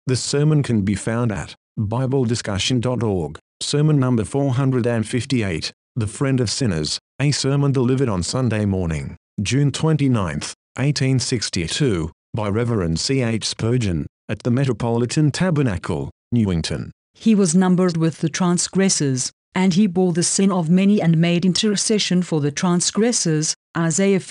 The sermon can be found at BibleDiscussion.org. Sermon number 458, The Friend of Sinners, a sermon delivered on Sunday morning, June 29, 1862, by Reverend C. H. Spurgeon, at the Metropolitan Tabernacle, Newington. He was numbered with the transgressors, and he bore the sin of many and made intercession for the transgressors. Isaiah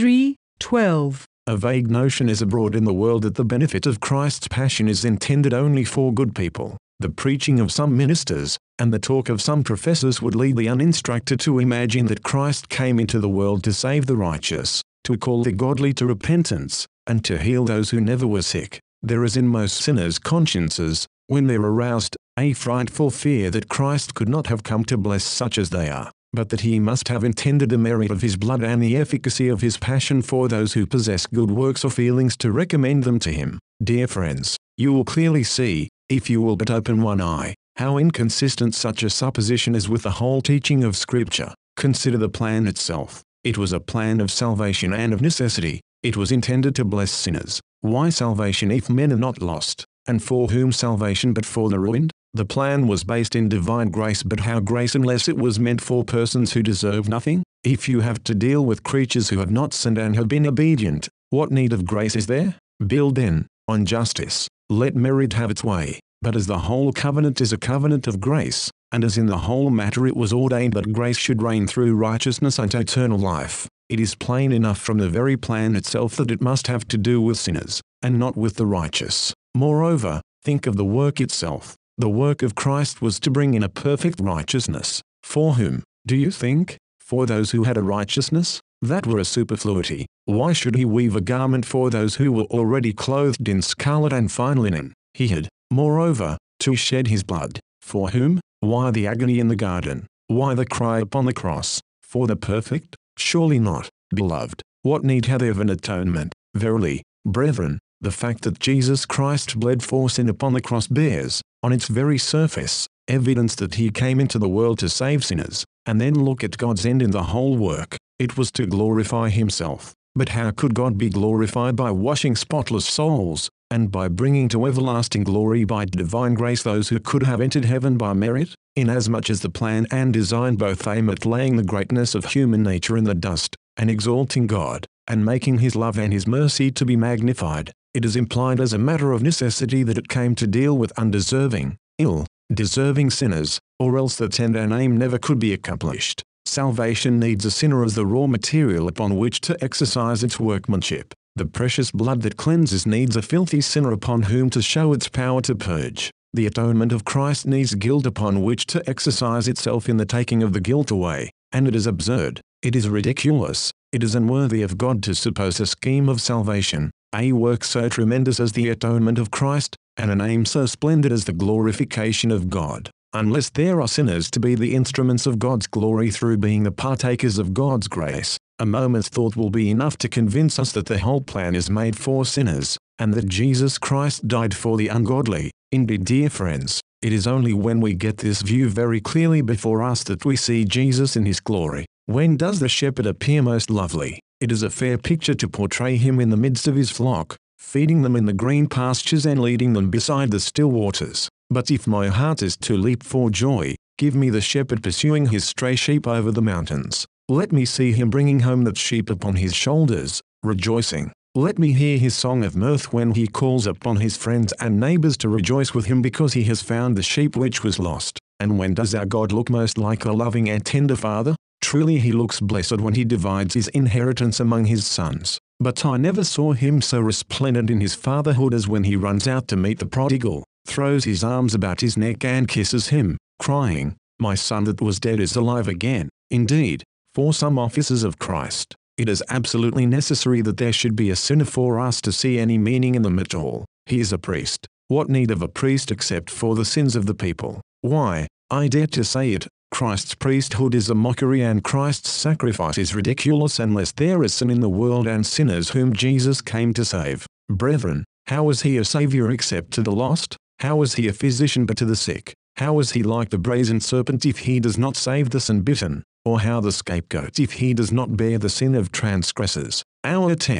53:12. A vague notion is abroad in the world that the benefit of Christ's passion is intended only for good people. The preaching of some ministers, and the talk of some professors would lead the uninstructed to imagine that Christ came into the world to save the righteous, to call the godly to repentance, and to heal those who never were sick. There is in most sinners' consciences, when they're aroused, a frightful fear that Christ could not have come to bless such as they are, but that he must have intended the merit of his blood and the efficacy of his passion for those who possess good works or feelings to recommend them to him. Dear friends, you will clearly see, if you will but open one eye, how inconsistent such a supposition is with the whole teaching of Scripture. Consider the plan itself. It was a plan of salvation and of necessity. It was intended to bless sinners. Why salvation if men are not lost? And for whom salvation but for the ruined? The plan was based in divine grace, but how grace unless it was meant for persons who deserve nothing? If you have to deal with creatures who have not sinned and have been obedient, what need of grace is there? Build then, on justice. Let merit have its way. But as the whole covenant is a covenant of grace, and as in the whole matter it was ordained that grace should reign through righteousness unto eternal life, it is plain enough from the very plan itself that it must have to do with sinners, and not with the righteous. Moreover, think of the work itself. The work of Christ was to bring in a perfect righteousness. For whom, do you think? For those who had a righteousness? That were a superfluity. Why should he weave a garment for those who were already clothed in scarlet and fine linen? He had, moreover, to shed his blood. For whom? Why the agony in the garden? Why the cry upon the cross? For the perfect? Surely not. Beloved, what need hath there of an atonement? Verily, brethren, the fact that Jesus Christ bled for sin upon the cross bears, on its very surface, evidence that he came into the world to save sinners. And then look at God's end in the whole work. It was to glorify himself. But how could God be glorified by washing spotless souls, and by bringing to everlasting glory by divine grace those who could have entered heaven by merit? Inasmuch as the plan and design both aim at laying the greatness of human nature in the dust, and exalting God, and making his love and his mercy to be magnified, it is implied as a matter of necessity that it came to deal with undeserving, ill-deserving sinners, or else the end and aim never could be accomplished. Salvation needs a sinner as the raw material upon which to exercise its workmanship. The precious blood that cleanses needs a filthy sinner upon whom to show its power to purge. The atonement of Christ needs guilt upon which to exercise itself in the taking of the guilt away. And it is absurd, it is ridiculous, it is unworthy of God to suppose a scheme of salvation, a work so tremendous as the atonement of Christ, and an aim so splendid as the glorification of God, unless there are sinners to be the instruments of God's glory through being the partakers of God's grace. A moment's thought will be enough to convince us that the whole plan is made for sinners, and that Jesus Christ died for the ungodly. Indeed, dear friends, it is only when we get this view very clearly before us that we see Jesus in his glory. When does the shepherd appear most lovely? It is a fair picture to portray him in the midst of his flock, feeding them in the green pastures and leading them beside the still waters. But if my heart is to leap for joy, give me the shepherd pursuing his stray sheep over the mountains. Let me see him bringing home that sheep upon his shoulders, rejoicing. Let me hear his song of mirth when he calls upon his friends and neighbors to rejoice with him because he has found the sheep which was lost. And when does our God look most like a loving and tender father? Truly he looks blessed when he divides his inheritance among his sons. But I never saw him so resplendent in his fatherhood as when he runs out to meet the prodigal, throws his arms about his neck and kisses him, crying, "My son that was dead is alive again." Indeed, for some officers of Christ, it is absolutely necessary that there should be a sinner for us to see any meaning in them at all. He is a priest. What need of a priest except for the sins of the people? Why, I dare to say it, Christ's priesthood is a mockery and Christ's sacrifice is ridiculous unless there is sin in the world and sinners whom Jesus came to save. Brethren, how is he a Saviour except to the lost? How is he a physician but to the sick? How is he like the brazen serpent if he does not save the sin-bitten? Or how the scapegoat if he does not bear the sin of transgressors? Our text,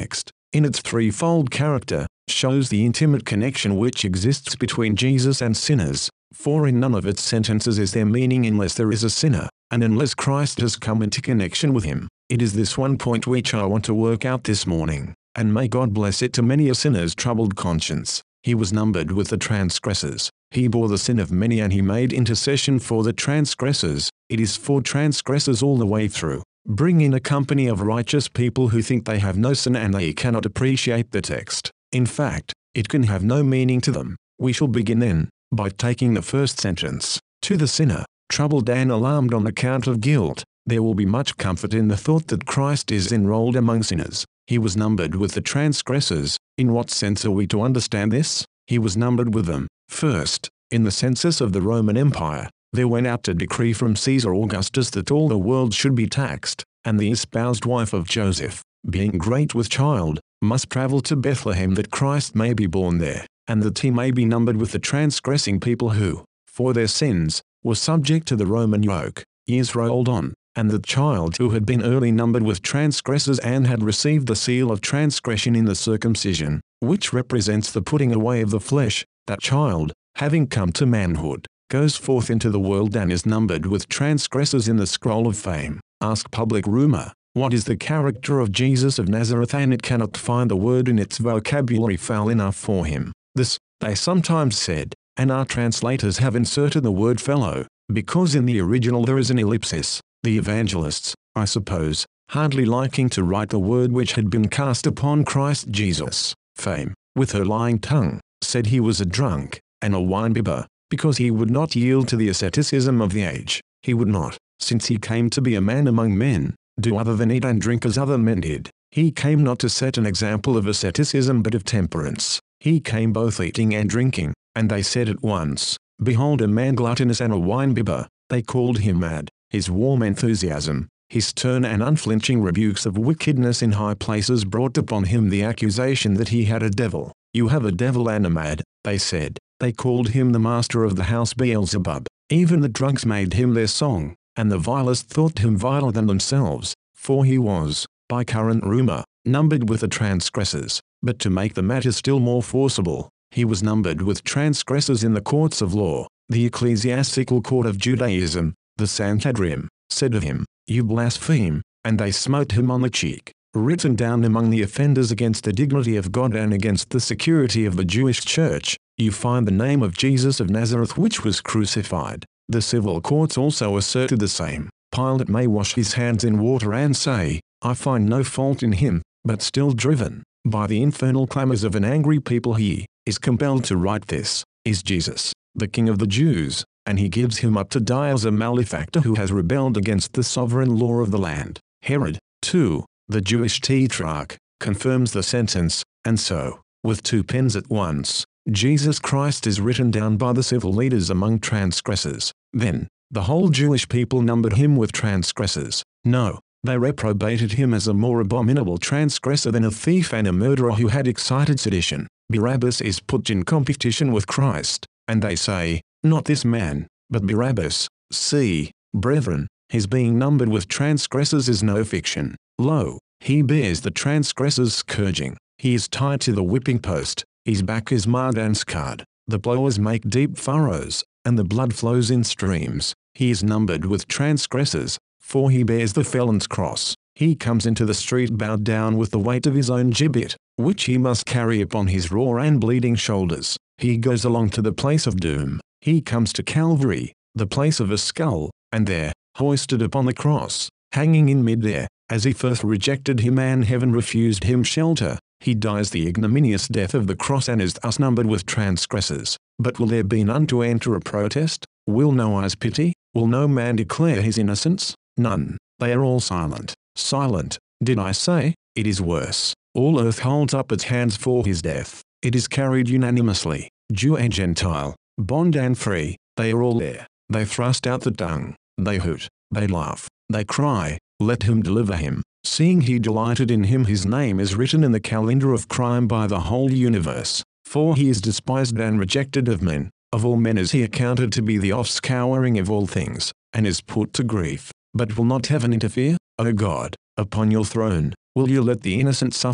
in its threefold character, shows the intimate connection which exists between Jesus and sinners, for in none of its sentences is there meaning unless there is a sinner, and unless Christ has come into connection with him. It is this one point which I want to work out this morning, and may God bless it to many a sinner's troubled conscience. He was numbered with the transgressors. He bore the sin of many and he made intercession for the transgressors. It is for transgressors all the way through. Bring in a company of righteous people who think they have no sin and they cannot appreciate the text. In fact, it can have no meaning to them. We shall begin then, by taking the first sentence. To the sinner, troubled and alarmed on account of guilt, there will be much comfort in the thought that Christ is enrolled among sinners. He was numbered with the transgressors. In what sense are we to understand this? He was numbered with them. First, in the census of the Roman Empire, there went out a decree from Caesar Augustus that all the world should be taxed, and the espoused wife of Joseph, being great with child, must travel to Bethlehem that Christ may be born there, and that he may be numbered with the transgressing people who, for their sins, were subject to the Roman yoke. Years rolled on, and the child who had been early numbered with transgressors and had received the seal of transgression in the circumcision, which represents the putting away of the flesh, that child, having come to manhood, goes forth into the world and is numbered with transgressors in the scroll of fame. Ask public rumor, what is the character of Jesus of Nazareth, and it cannot find a word in its vocabulary foul enough for him. This, they sometimes said, and our translators have inserted the word fellow, because in the original there is an ellipsis. The evangelists, I suppose, hardly liking to write the word which had been cast upon Christ Jesus, fame, with her lying tongue, said he was a drunk, and a winebibber, because he would not yield to the asceticism of the age. He would not, since he came to be a man among men, do other than eat and drink as other men did. He came not to set an example of asceticism but of temperance. He came both eating and drinking, and they said at once, Behold a man gluttonous and a winebibber. They called him mad. His warm enthusiasm, his stern and unflinching rebukes of wickedness in high places brought upon him the accusation that he had a devil. You have a devil and a mad, they said. They called him the master of the house Beelzebub. Even the drunks made him their song, and the vilest thought him viler than themselves, for he was, by current rumor, numbered with the transgressors. But to make the matter still more forcible, he was numbered with transgressors in the courts of law. The ecclesiastical court of Judaism, the Sanhedrim, said of him, You blaspheme, and they smote him on the cheek. Written down among the offenders against the dignity of God and against the security of the Jewish church, you find the name of Jesus of Nazareth which was crucified. The civil courts also asserted the same. Pilate may wash his hands in water and say, I find no fault in him, but still driven by the infernal clamors of an angry people he is compelled to write this, is Jesus, the King of the Jews, and he gives him up to die as a malefactor who has rebelled against the sovereign law of the land. Herod, too, the Jewish tetrarch, confirms the sentence, and so, with two pens at once, Jesus Christ is written down by the civil leaders among transgressors. Then, the whole Jewish people numbered him with transgressors. No, they reprobated him as a more abominable transgressor than a thief and a murderer who had excited sedition. Barabbas is put in competition with Christ, and they say, Not this man, but Barabbas. See, brethren, his being numbered with transgressors is no fiction. Lo, he bears the transgressors' scourging. He is tied to the whipping post. His back is marred and scarred. The blowers make deep furrows, and the blood flows in streams. He is numbered with transgressors, for he bears the felon's cross. He comes into the street bowed down with the weight of his own gibbet, which he must carry upon his raw and bleeding shoulders. He goes along to the place of doom. He comes to Calvary, the place of a skull, and there, hoisted upon the cross, hanging in mid-air, as if earth rejected him and heaven refused him shelter, he dies the ignominious death of the cross and is thus numbered with transgressors. But will there be none to enter a protest? Will no eyes pity? Will no man declare his innocence? None. They are all silent. Silent, did I say? It is worse. All earth holds up its hands for his death. It is carried unanimously. Jew and Gentile, bond and free, they are all there. They thrust out the tongue. They hoot. They laugh. They cry, Let him deliver him. Seeing he delighted in him, his name is written in the calendar of crime by the whole universe. For he is despised and rejected of men. Of all men is he accounted to be the offscouring of all things, and is put to grief. But will not heaven interfere? O God, upon your throne, will you let the innocent suffer?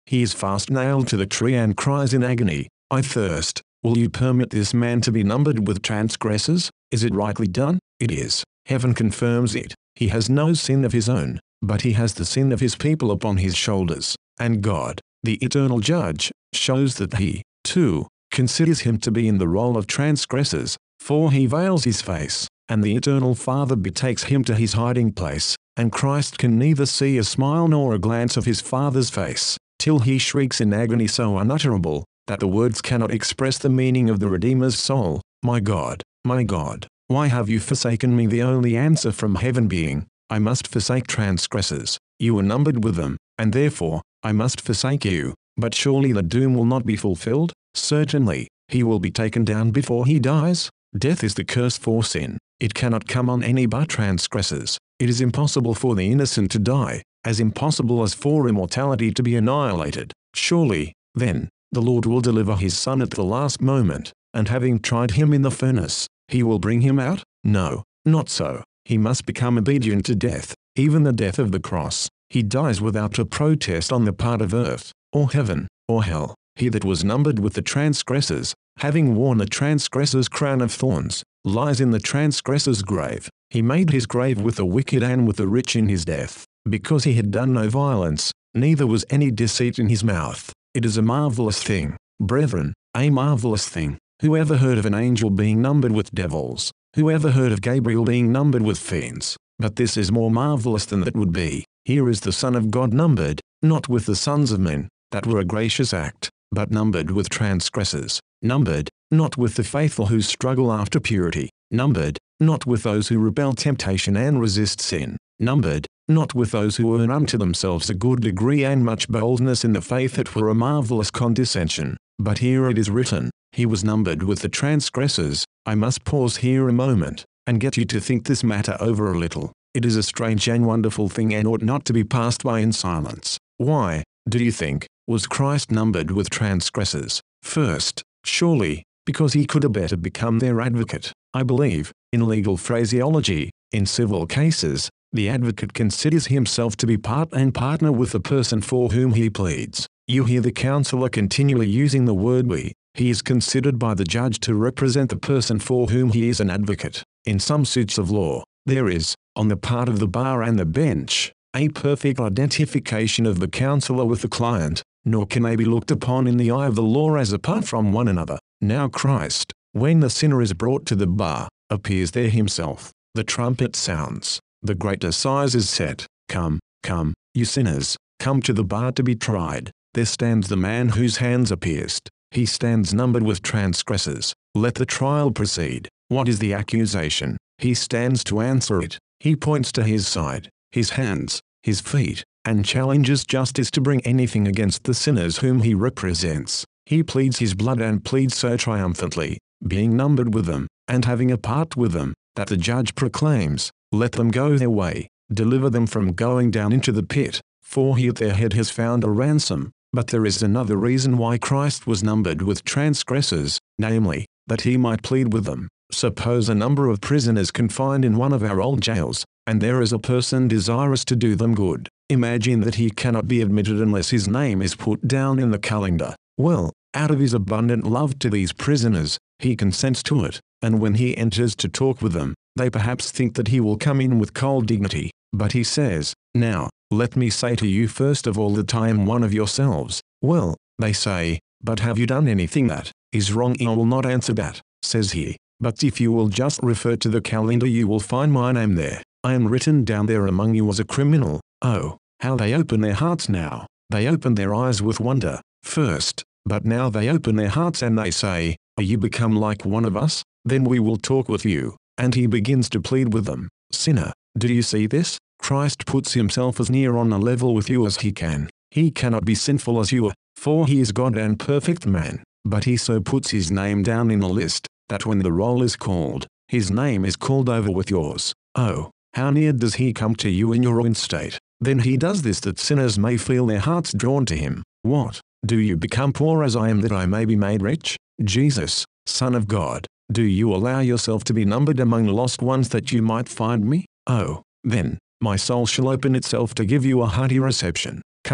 He is fast nailed to the tree and cries in agony, "I thirst." Will you permit this man to be numbered with transgressors? Is it rightly done? It is. Heaven confirms it. He has no sin of his own, but he has the sin of his people upon his shoulders. And God, the eternal judge, shows that he, too, considers him to be in the role of transgressors, for he veils his face, and the eternal Father betakes him to his hiding place, and Christ can neither see a smile nor a glance of his Father's face, till he shrieks in agony so unutterable, that the words cannot express the meaning of the Redeemer's soul. My God, why have you forsaken me? The only answer from heaven being, I must forsake transgressors. You were numbered with them, and therefore, I must forsake you. But surely the doom will not be fulfilled? Certainly, he will be taken down before he dies. Death is the curse for sin. It cannot come on any but transgressors. It is impossible for the innocent to die, as impossible as for immortality to be annihilated. Surely, then, the Lord will deliver his Son at the last moment, and having tried him in the furnace, he will bring him out? No, not so. He must become obedient to death, even the death of the cross. He dies without a protest on the part of earth, or heaven, or hell. He that was numbered with the transgressors, having worn the transgressor's crown of thorns, lies in the transgressor's grave. He made his grave with the wicked and with the rich in his death, because he had done no violence, neither was any deceit in his mouth. It is a marvelous thing, brethren, a marvelous thing. Who ever heard of an angel being numbered with devils? Who ever heard of Gabriel being numbered with fiends? But this is more marvelous than that would be. Here is the Son of God numbered, not with the sons of men, that were a gracious act, but numbered with transgressors. Numbered, not with the faithful who struggle after purity. Numbered, not with those who rebel temptation and resist sin. Numbered, not with those who earn unto themselves a good degree and much boldness in the faith that were a marvelous condescension. But here it is written, he was numbered with the transgressors. I must pause here a moment, and get you to think this matter over a little. It is a strange and wonderful thing and ought not to be passed by in silence. Why, do you think, was Christ numbered with transgressors? First, surely, because he could better become their advocate. I believe, in legal phraseology, in civil cases, the advocate considers himself to be part and partner with the person for whom he pleads. You hear the counselor continually using the word we. He is considered by the judge to represent the person for whom he is an advocate. In some suits of law, there is, on the part of the bar and the bench, a perfect identification of the counselor with the client, nor can they be looked upon in the eye of the law as apart from one another. Now Christ, when the sinner is brought to the bar, appears there himself. The trumpet sounds. The great assize is set. Come, come, you sinners, come to the bar to be tried. There stands the man whose hands are pierced. He stands numbered with transgressors. Let the trial proceed. What is the accusation? He stands to answer it. He points to his side, his hands, his feet, and challenges justice to bring anything against the sinners whom he represents. He pleads his blood and pleads so triumphantly, being numbered with them, and having a part with them, that the judge proclaims, let them go their way, deliver them from going down into the pit, for he at their head has found a ransom. But there is another reason why Christ was numbered with transgressors, namely, that he might plead with them. Suppose a number of prisoners confined in one of our old jails, and there is a person desirous to do them good. Imagine that he cannot be admitted unless his name is put down in the calendar. Well, out of his abundant love to these prisoners, he consents to it, and when he enters to talk with them, they perhaps think that he will come in with cold dignity, but he says, now, let me say to you first of all that I am one of yourselves. Well, they say, but have you done anything that is wrong? I will not answer that, says he, but if you will just refer to the calendar you will find my name there. I am written down there among you as a criminal. Oh, how they open their hearts now. They open their eyes with wonder, first, but now they open their hearts and they say, are you become like one of us? Then we will talk with you. And he begins to plead with them. Sinner, do you see this? Christ puts himself as near on a level with you as he can. He cannot be sinful as you are, for he is God and perfect man. But he so puts his name down in the list, that when the roll is called, his name is called over with yours. Oh, how near does he come to you in your ruined state? Then he does this that sinners may feel their hearts drawn to him. What? Do you become poor as I am that I may be made rich? Jesus, Son of God, do you allow yourself to be numbered among lost ones that you might find me? Oh, then, my soul shall open itself to give you a hearty reception. Come in,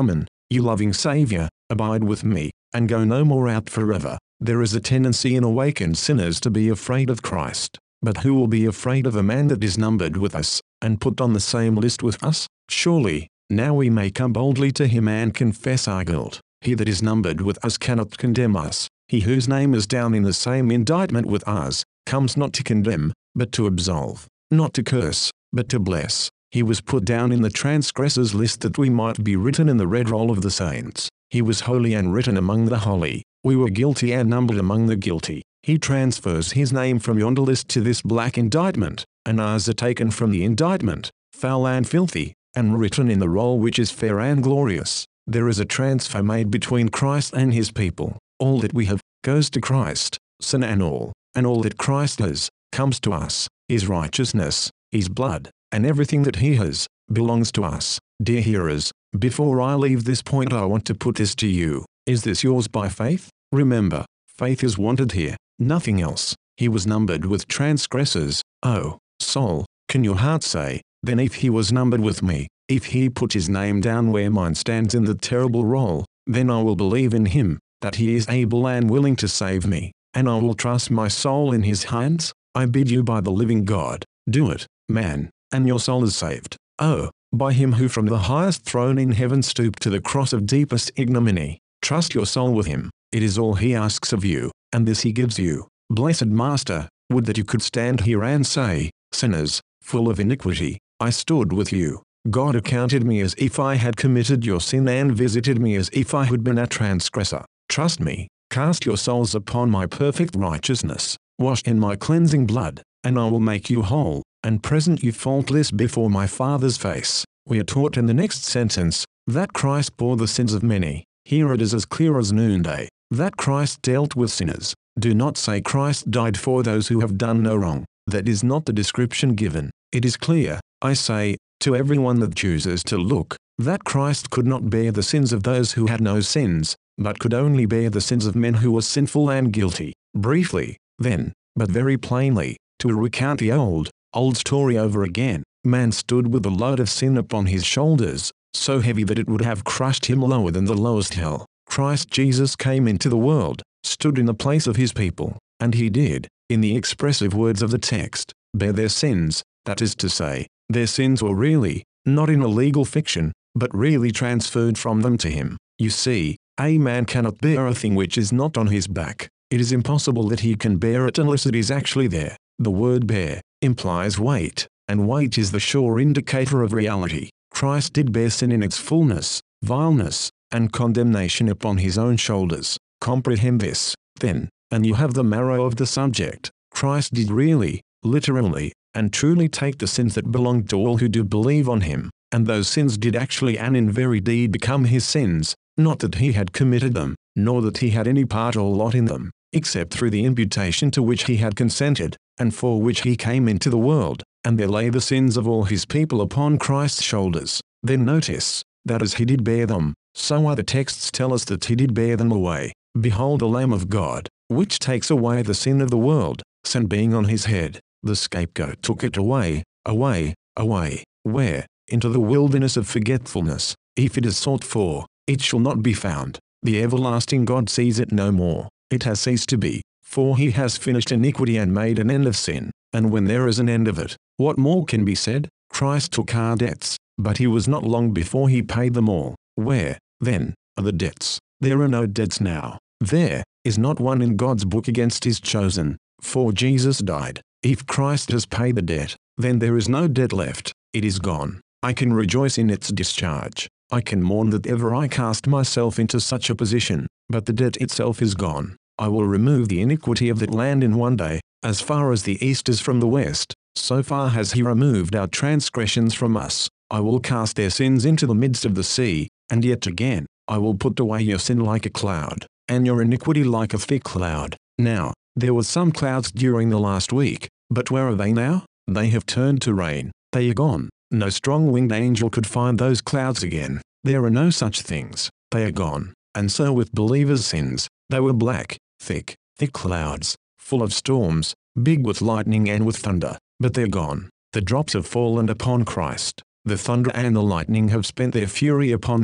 You loving Savior, abide with me, and go no more out forever. There is a tendency in awakened sinners to be afraid of Christ. But who will be afraid of a man that is numbered with us, and put on the same list with us? Surely, now we may come boldly to him and confess our guilt. He that is numbered with us cannot condemn us. He whose name is down in the same indictment with us, comes not to condemn, but to absolve, not to curse, but to bless. He was put down in the transgressors' list that we might be written in the red roll of the saints. He was holy and written among the holy. We were guilty and numbered among the guilty. He transfers his name from yonder list to this black indictment, and ours are taken from the indictment, foul and filthy, and written in the roll which is fair and glorious. There is a transfer made between Christ and his people. All that we have, goes to Christ, sin and all that Christ has, comes to us. His righteousness, his blood, and everything that he has, belongs to us. Dear hearers, before I leave this point I want to put this to you. Is this yours by faith? Remember, faith is wanted here, nothing else. He was numbered with transgressors. Oh, soul, can your heart say, then if he was numbered with me, if he put his name down where mine stands in the terrible roll, then I will believe in him, that he is able and willing to save me, and I will trust my soul in his hands. I bid you by the living God, do it, man, and your soul is saved. Oh, by him who from the highest throne in heaven stooped to the cross of deepest ignominy, trust your soul with him. It is all he asks of you, and this he gives you. Blessed Master, would that you could stand here and say, sinners, full of iniquity, I stood with you. God accounted me as if I had committed your sin and visited me as if I had been a transgressor. Trust me, cast your souls upon my perfect righteousness, wash in my cleansing blood, and I will make you whole, and present you faultless before my Father's face. We are taught in the next sentence, that Christ bore the sins of many. Here it is as clear as noonday, that Christ dealt with sinners. Do not say Christ died for those who have done no wrong. That is not the description given. It is clear, I say, to everyone that chooses to look, that Christ could not bear the sins of those who had no sins, but could only bear the sins of men who were sinful and guilty. Briefly, then, but very plainly, to recount the old story over again, man stood with the load of sin upon his shoulders, so heavy that it would have crushed him lower than the lowest hell. Christ Jesus came into the world, stood in the place of his people, and he did, in the expressive words of the text, bear their sins, that is to say, their sins were really, not in a legal fiction, but really transferred from them to him. You see, a man cannot bear a thing which is not on his back. It is impossible that he can bear it unless it is actually there. The word bear implies weight, and weight is the sure indicator of reality. Christ did bear sin in its fullness, vileness, and condemnation upon his own shoulders. Comprehend this, then, and you have the marrow of the subject. Christ did really, literally, and truly take the sins that belonged to all who do believe on him, and those sins did actually and in very deed become his sins, not that he had committed them, nor that he had any part or lot in them, except through the imputation to which he had consented, and for which he came into the world, and there lay the sins of all his people upon Christ's shoulders. Then notice, that as he did bear them, so other texts tell us that he did bear them away. Behold the Lamb of God, which takes away the sin of the world. Sin being on his head, the scapegoat took it away, away, away. Where? Into the wilderness of forgetfulness. If it is sought for, it shall not be found. The everlasting God sees it no more. It has ceased to be, for he has finished iniquity and made an end of sin. And when there is an end of it, what more can be said? Christ took our debts, but he was not long before he paid them all. Where, then, are the debts? There are no debts now. There is not one in God's book against his chosen, for Jesus died. If Christ has paid the debt, then there is no debt left. It is gone. I can rejoice in its discharge. I can mourn that ever I cast myself into such a position, but the debt itself is gone. I will remove the iniquity of that land in one day. As far as the east is from the west, so far has he removed our transgressions from us. I will cast their sins into the midst of the sea, and yet again, I will put away your sin like a cloud, and your iniquity like a thick cloud. Now, there were some clouds during the last week, but where are they now? They have turned to rain. They are gone. No strong-winged angel could find those clouds again. There are no such things. They are gone. And so with believers' sins, they were black, thick clouds, full of storms, big with lightning and with thunder, but they're gone. The drops have fallen upon Christ. The thunder and the lightning have spent their fury upon him.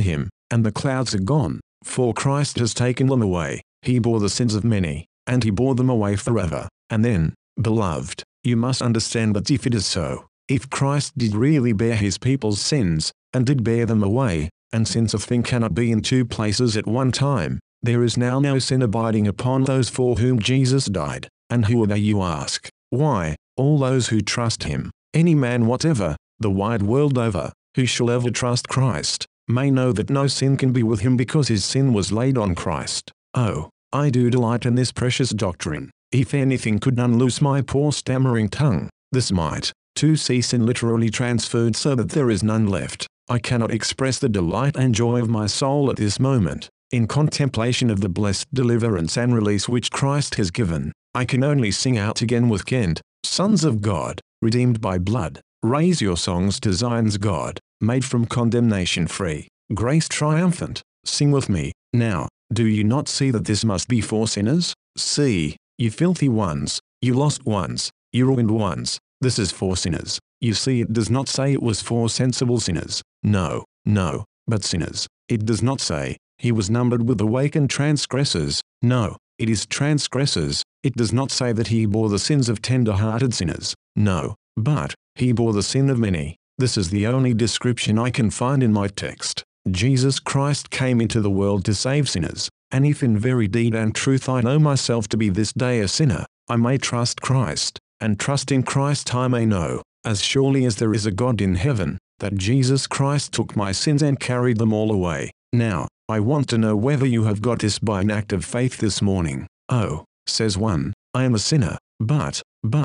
and the clouds are gone, for Christ has taken them away. He bore the sins of many, and he bore them away forever. And then, beloved, you must understand that if it is so, if Christ did really bear his people's sins, and did bear them away, and since a thing cannot be in two places at one time, there is now no sin abiding upon those for whom Jesus died. And who are they, you ask? Why, all those who trust him. Any man whatever, the wide world over, who shall ever trust Christ, may know that no sin can be with him because his sin was laid on Christ. Oh, I do delight in this precious doctrine. If anything could unloose my poor stammering tongue, this might. To see sin literally transferred so that there is none left. I cannot express the delight and joy of my soul at this moment, in contemplation of the blessed deliverance and release which Christ has given. I can only sing out again with Kent, sons of God, redeemed by blood, raise your songs to Zion's God, made from condemnation free, grace triumphant, sing with me. Now, do you not see that this must be for sinners? See, you filthy ones, you lost ones, you ruined ones, this is for sinners. You see, it does not say it was for sensible sinners. No, no, but sinners. It does not say, he was numbered with awakened transgressors. No, it is transgressors. It does not say that he bore the sins of tender-hearted sinners. No, but, he bore the sin of many. This is the only description I can find in my text. Jesus Christ came into the world to save sinners, and if in very deed and truth I know myself to be this day a sinner, I may trust Christ, and trust in Christ I may know, as surely as there is a God in heaven, that Jesus Christ took my sins and carried them all away. Now, I want to know whether you have got this by an act of faith this morning. Oh, says one, I am a sinner, but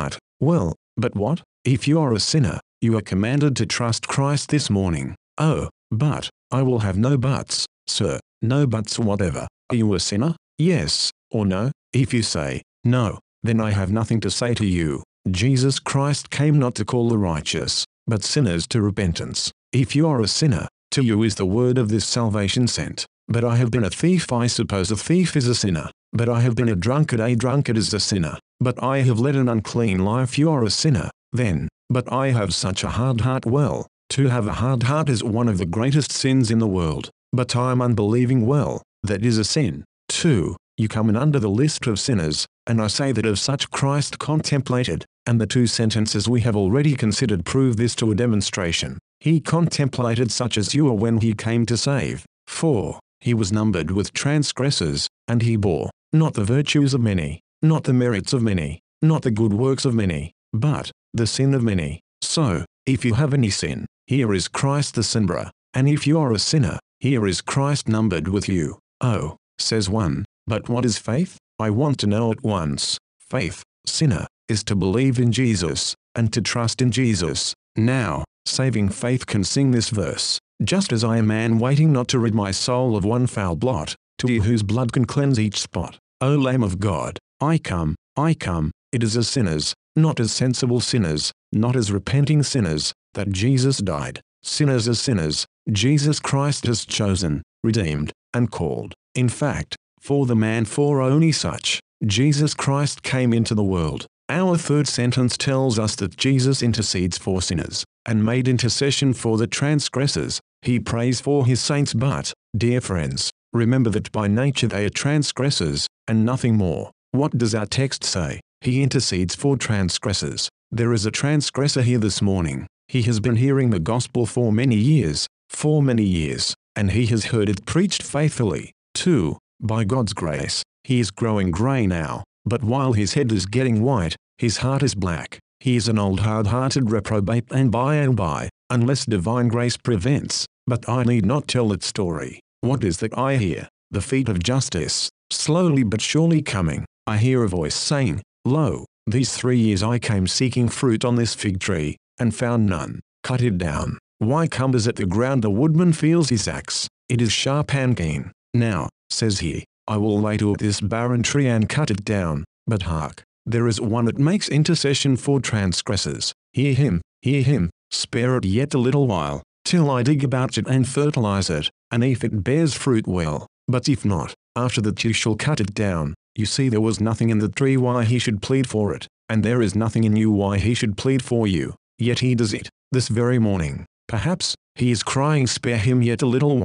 what? If you are a sinner, you are commanded to trust Christ this morning. Oh, but, I will have no buts, sir, no buts whatever. Are you a sinner? Yes, or no? If you say, no, then I have nothing to say to you. Jesus Christ came not to call the righteous, but sinners to repentance. If you are a sinner, to you is the word of this salvation sent. But I have been a thief. I suppose a thief is a sinner. But I have been a drunkard is a sinner. But I have led an unclean life. You are a sinner, then. But I have such a hard heart. Well, to have a hard heart is one of the greatest sins in the world. But I am unbelieving. Well, that is a sin, too. You come in under the list of sinners, and I say that of such Christ contemplated, and the two sentences we have already considered prove this to a demonstration. He contemplated such as you are when he came to save. For, he was numbered with transgressors, and he bore, not the virtues of many, not the merits of many, not the good works of many, but, the sin of many. So, if you have any sin, here is Christ the sinner, and if you are a sinner, here is Christ numbered with you. Oh, says one, but what is faith? I want to know at once. Faith, sinner, is to believe in Jesus, and to trust in Jesus. Now, saving faith can sing this verse, just as I am man waiting not to rid my soul of one foul blot, to you whose blood can cleanse each spot. O Lamb of God, I come, it is as sinners, not as sensible sinners, not as repenting sinners, that Jesus died. Sinners as sinners, Jesus Christ has chosen, redeemed, and called. In fact, for only such, Jesus Christ came into the world. Our third sentence tells us that Jesus intercedes for sinners, and made intercession for the transgressors. He prays for his saints. But, dear friends, remember that by nature they are transgressors, and nothing more. What does our text say? He intercedes for transgressors. There is a transgressor here this morning. He has been hearing the gospel for many years, and he has heard it preached faithfully, too. By God's grace, he is growing grey now, but while his head is getting white, his heart is black. He is an old hard-hearted reprobate, and by, unless divine grace prevents, but I need not tell that story. What is that I hear? The feet of justice, slowly but surely coming. I hear a voice saying, Lo, these 3 years I came seeking fruit on this fig tree, and found none. Cut it down. Why cumbers at the ground? The woodman feels his axe. It is sharp and keen. Now, says he, I will lay to it this barren tree and cut it down. But hark, there is one that makes intercession for transgressors. Hear him, spare it yet a little while, till I dig about it and fertilize it, and if it bears fruit, well, but if not, after that you shall cut it down. You see, there was nothing in the tree why he should plead for it, and there is nothing in you why he should plead for you, yet he does it, this very morning. Perhaps, he is crying, spare him yet a little while,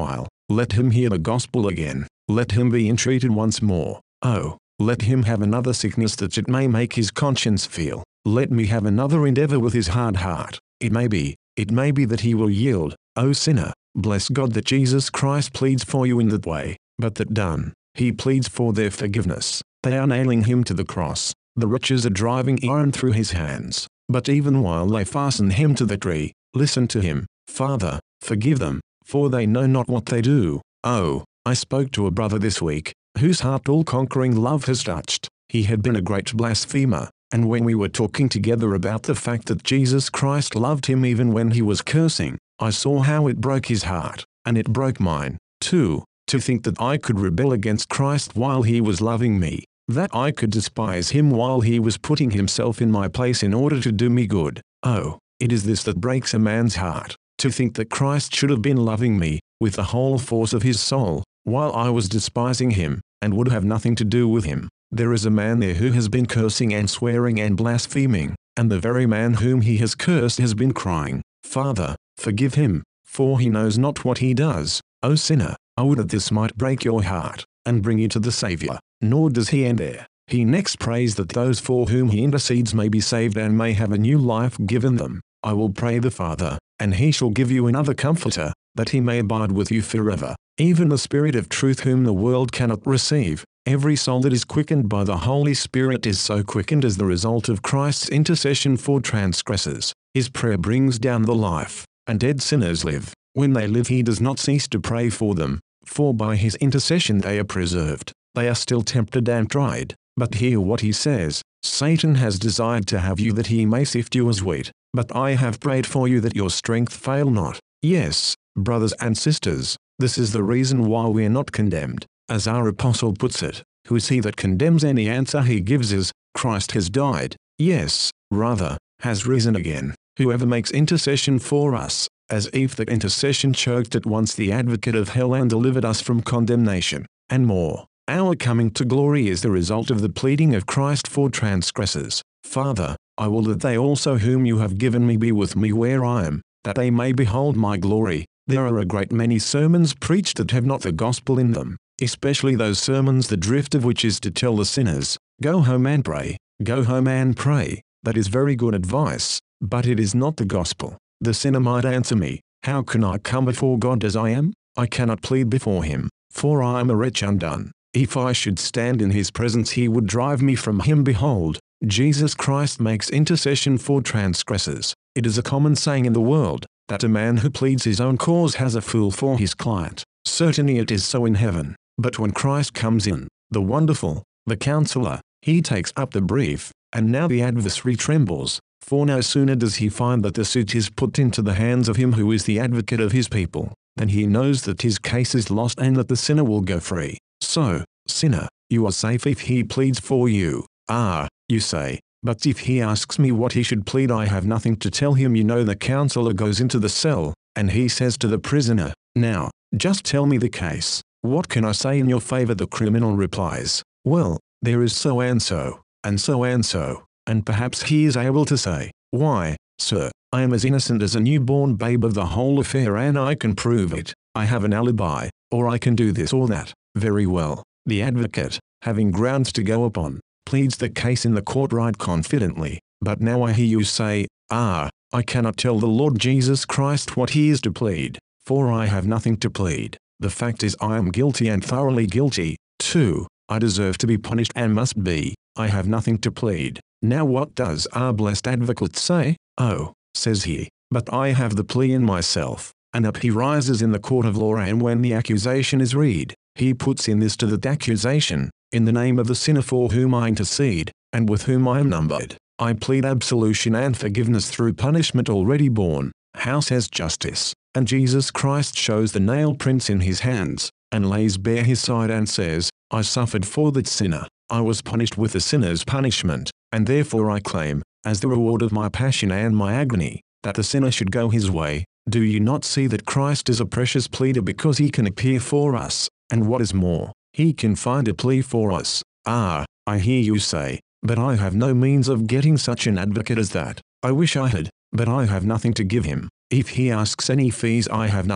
Let him hear the gospel again. Let him be entreated once more. Oh, let him have another sickness that it may make his conscience feel. Let me have another endeavor with his hard heart. It may be that he will yield. O sinner, bless God that Jesus Christ pleads for you in that way, but that done, he pleads for their forgiveness. They are nailing him to the cross. The wretches are driving iron through his hands. But even while they fasten him to the tree, listen to him. Father, forgive them, for they know not what they do. Oh, I spoke to a brother this week, whose heart all-conquering love has touched. He had been a great blasphemer, and when we were talking together about the fact that Jesus Christ loved him even when he was cursing, I saw how it broke his heart, and it broke mine, too, to think that I could rebel against Christ while he was loving me, that I could despise him while he was putting himself in my place in order to do me good. Oh, it is this that breaks a man's heart, to think that Christ should have been loving me, with the whole force of his soul, while I was despising him, and would have nothing to do with him. There is a man there who has been cursing and swearing and blaspheming, and the very man whom he has cursed has been crying, Father, forgive him, for he knows not what he does. O sinner, I would that this might break your heart, and bring you to the Saviour. Nor does he end there. He next prays that those for whom he intercedes may be saved and may have a new life given them. I will pray the Father, and he shall give you another Comforter, that he may abide with you forever, even the Spirit of truth whom the world cannot receive. Every soul that is quickened by the Holy Spirit is so quickened as the result of Christ's intercession for transgressors. His prayer brings down the life, and dead sinners live. When they live he does not cease to pray for them, for by his intercession they are preserved. They are still tempted and tried, but hear what he says. Satan has desired to have you that he may sift you as wheat, but I have prayed for you that your strength fail not. Yes, brothers and sisters, this is the reason why we are not condemned. As our apostle puts it, who is he that condemns? Any answer he gives is, Christ has died, yes, rather, has risen again. Whoever makes intercession for us, as if that intercession choked at once the advocate of hell and delivered us from condemnation, and more. Our coming to glory is the result of the pleading of Christ for transgressors. Father, I will that they also whom you have given me be with me where I am, that they may behold my glory. There are a great many sermons preached that have not the gospel in them, especially those sermons the drift of which is to tell the sinners, go home and pray, go home and pray. That is very good advice, but it is not the gospel. The sinner might answer me, how can I come before God as I am? I cannot plead before him, for I am a wretch undone. If I should stand in his presence he would drive me from him. Behold, Jesus Christ makes intercession for transgressors. It is a common saying in the world, that a man who pleads his own cause has a fool for his client. Certainly it is so in heaven, but when Christ comes in, the wonderful, the counselor, he takes up the brief, and now the adversary trembles, for no sooner does he find that the suit is put into the hands of him who is the advocate of his people, than he knows that his case is lost and that the sinner will go free. So, sinner, you are safe if he pleads for you. Ah, you say, but if he asks me what he should plead I have nothing to tell him. You know the counselor goes into the cell, and he says to the prisoner, now, just tell me the case. What can I say in your favor? The criminal replies, well, there is so and so, and so and so, and perhaps he is able to say, why, sir, I am as innocent as a newborn babe of the whole affair and I can prove it. I have an alibi, or I can do this or that. Very well. The advocate, having grounds to go upon, pleads the case in the court right confidently, but now I hear you say, I cannot tell the Lord Jesus Christ what he is to plead, for I have nothing to plead. The fact is I am guilty and thoroughly guilty, too. I deserve to be punished and must be. I have nothing to plead. Now what does our blessed advocate say? Oh, says he, but I have the plea in myself. And up he rises in the court of law, and when the accusation is read, he puts in this to that accusation, in the name of the sinner for whom I intercede, and with whom I am numbered, I plead absolution and forgiveness through punishment already borne. How says justice? And Jesus Christ shows the nail prints in his hands, and lays bare his side and says, I suffered for that sinner. I was punished with the sinner's punishment, and therefore I claim, as the reward of my passion and my agony, that the sinner should go his way. Do you not see that Christ is a precious pleader because he can appear for us, and what is more, he can find a plea for us? I hear you say, but I have no means of getting such an advocate as that. I wish I had, but I have nothing to give him. If he asks any fees I have nothing.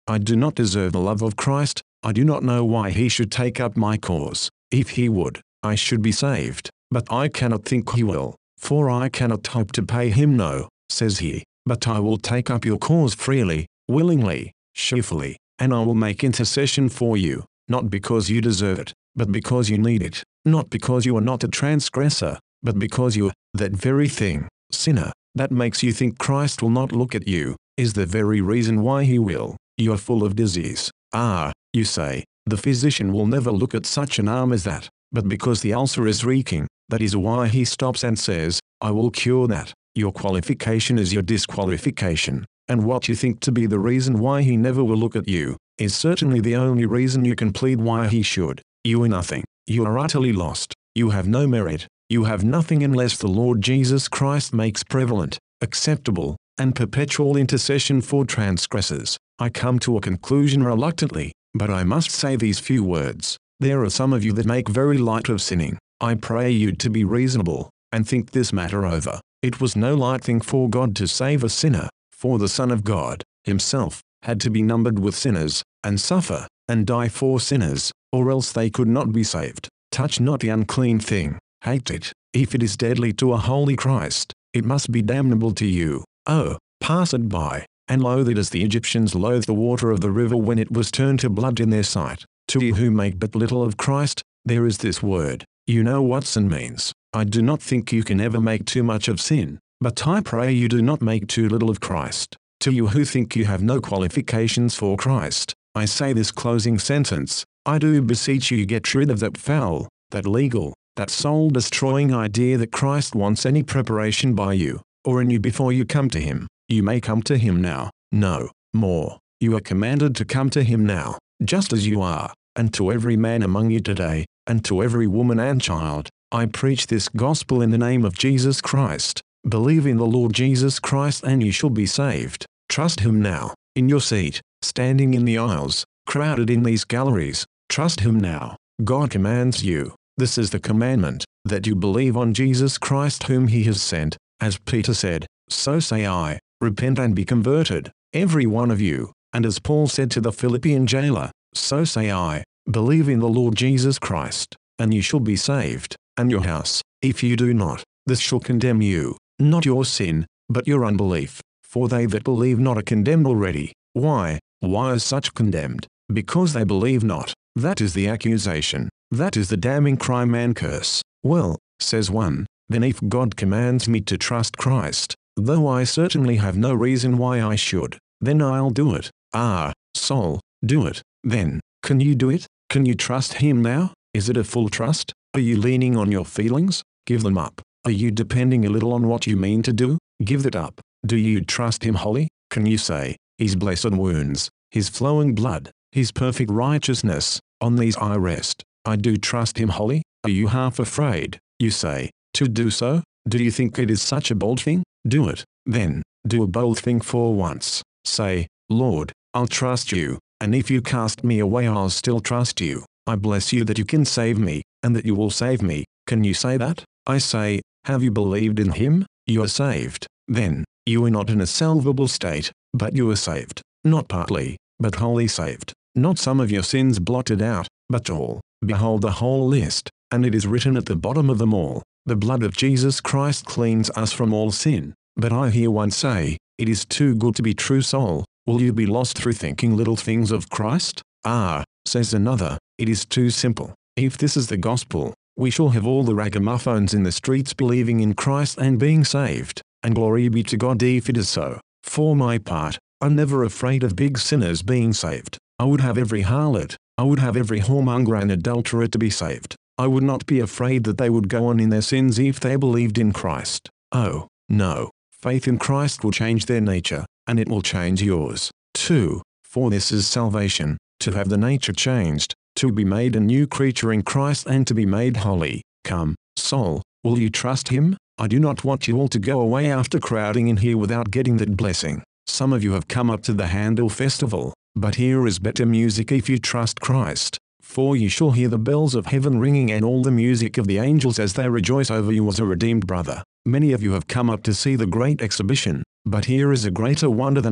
I do not deserve the love of Christ. I do not know why he should take up my cause. If he would, I should be saved, but I cannot think he will, for I cannot hope to pay him. No, says he, but I will take up your cause freely, willingly, cheerfully, and I will make intercession for you, not because you deserve it, but because you need it, not because you are not a transgressor, but because you are. That very thing, sinner, that makes you think Christ will not look at you, is the very reason why he will. You are full of disease. Ah, you say, the physician will never look at such an arm as that, but because the ulcer is reeking, that is why he stops and says, I will cure that. Your qualification is your disqualification, and what you think to be the reason why he never will look at you, is certainly the only reason you can plead why he should. You are nothing. You are utterly lost. You have no merit. You have nothing unless the Lord Jesus Christ makes prevalent, acceptable, and perpetual intercession for transgressors. I come to a conclusion reluctantly, but I must say these few words. There are some of you that make very light of sinning. I pray you to be reasonable, and think this matter over. It was no light thing for God to save a sinner, for the Son of God, himself, had to be numbered with sinners, and suffer, and die for sinners, or else they could not be saved. Touch not the unclean thing, hate it. If it is deadly to a holy Christ, it must be damnable to you. Oh, pass it by, and loathe it as the Egyptians loathed the water of the river when it was turned to blood in their sight. To you who make but little of Christ, there is this word. You know what sin means. I do not think you can ever make too much of sin, but I pray you do not make too little of Christ. To you who think you have no qualifications for Christ, I say this closing sentence. I do beseech you get rid of that foul, that legal, that soul-destroying idea that Christ wants any preparation by you, or in you before you come to him. You may come to him now. No, more. You are commanded to come to him now, just as you are, and to every man among you today, and to every woman and child, I preach this gospel in the name of Jesus Christ. Believe in the Lord Jesus Christ and you shall be saved. Trust him now, in your seat, standing in the aisles, crowded in these galleries. Trust him now. God commands you. This is the commandment, that you believe on Jesus Christ whom he has sent. As Peter said, so say I, repent and be converted, every one of you. And as Paul said to the Philippian jailer, so say I, believe in the Lord Jesus Christ, and you shall be saved, and your house. If you do not, this shall condemn you, not your sin, but your unbelief. For they that believe not are condemned already. Why are such condemned? Because they believe not. That is the accusation. That is the damning crime and curse. Well, says one, then if God commands me to trust Christ, though I certainly have no reason why I should, then I'll do it. Ah, soul, do it. Then, can you do it? Can you trust him now? Is it a full trust? Are you leaning on your feelings? Give them up. Are you depending a little on what you mean to do? Give that up. Do you trust him wholly? Can you say, his blessed wounds, his flowing blood, his perfect righteousness, on these I rest. I do trust him wholly? Are you half afraid, you say, to do so? Do you think it is such a bold thing? Do it. Then, do a bold thing for once. Say, Lord, I'll trust you, and if you cast me away I'll still trust you. I bless you that you can save me, and that you will save me. Can you say that? I say, have you believed in him? You are saved. Then, you are not in a salvable state, but you are saved. Not partly, but wholly saved. Not some of your sins blotted out, but all. Behold the whole list, and it is written at the bottom of them all. The blood of Jesus Christ cleans us from all sin. But I hear one say, it is too good to be true, soul. Will you be lost through thinking little things of Christ? Ah, says another, it is too simple. If this is the gospel, we shall have all the ragamuffins in the streets believing in Christ and being saved, and glory be to God if it is so. For my part, I'm never afraid of big sinners being saved. I would have every harlot, I would have every whoremonger and adulterer to be saved. I would not be afraid that they would go on in their sins if they believed in Christ. Oh, no. Faith in Christ will change their nature, and it will change yours, too. For this is salvation, to have the nature changed, to be made a new creature in Christ and to be made holy. Come, soul, will you trust him? I do not want you all to go away after crowding in here without getting that blessing. Some of you have come up to the Handel Festival, but here is better music if you trust Christ. For you shall hear the bells of heaven ringing and all the music of the angels as they rejoice over you as a redeemed brother. Many of you have come up to see the great exhibition, but here is a greater wonder than that.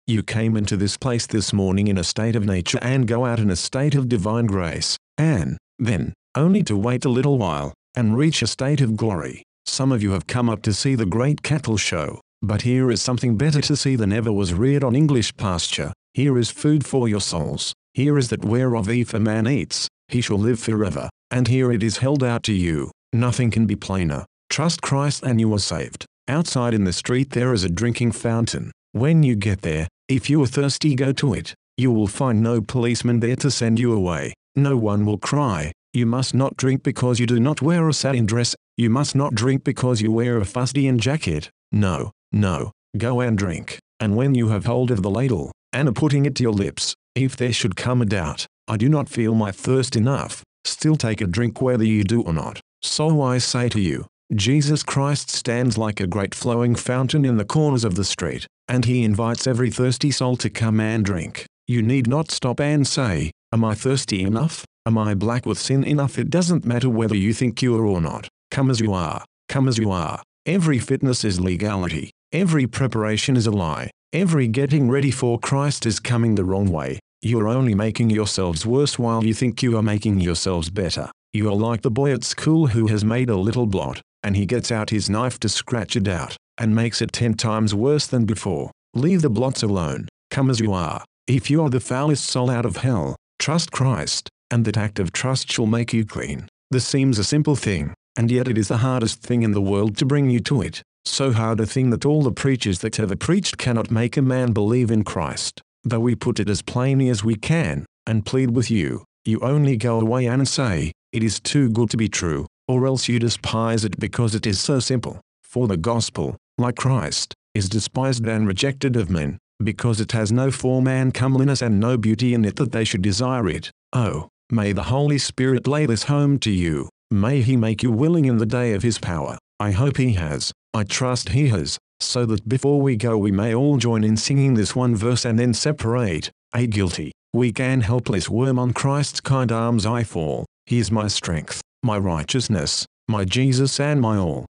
You came into this place this morning in a state of nature and go out in a state of divine grace, and then, only to wait a little while, and reach a state of glory. Some of you have come up to see the great cattle show, but here is something better to see than ever was reared on English pasture. Here is food for your souls. Here is that whereof if a man eats, he shall live forever, and here it is held out to you. Nothing can be plainer. Trust Christ and you are saved. Outside in the street there is a drinking fountain. When you get there, if you are thirsty, go to it. You will find no policeman there to send you away. No one will cry, "You must not drink because you do not wear a satin dress. You must not drink because you wear a fustian jacket." No, no, go and drink. And when you have hold of the ladle, and are putting it to your lips, if there should come a doubt, "I do not feel my thirst enough," still take a drink whether you do or not. So I say to you, Jesus Christ stands like a great flowing fountain in the corners of the street, and he invites every thirsty soul to come and drink. You need not stop and say, "Am I thirsty enough? Am I black with sin enough?" It doesn't matter whether you think you are or not. Come as you are. Come as you are. Every fitness is legality. Every preparation is a lie. Every getting ready for Christ is coming the wrong way. You are only making yourselves worse while you think you are making yourselves better. You are like the boy at school who has made a little blot, and he gets out his knife to scratch it out, and makes it 10 times worse than before. Leave the blots alone. Come as you are. If you are the foulest soul out of hell, trust Christ, and that act of trust shall make you clean. This seems a simple thing, and yet it is the hardest thing in the world to bring you to it. So hard a thing that all the preachers that ever preached cannot make a man believe in Christ. Though we put it as plainly as we can, and plead with you, you only go away and say, "It is too good to be true," or else you despise it because it is so simple. For the gospel, like Christ, is despised and rejected of men, because it has no form and comeliness and no beauty in it that they should desire it. Oh, may the Holy Spirit lay this home to you. May he make you willing in the day of his power. I hope he has. I trust he has, so that before we go we may all join in singing this one verse and then separate. A guilty, weak and helpless worm on Christ's kind arms I fall. He is my strength, my righteousness, my Jesus and my all.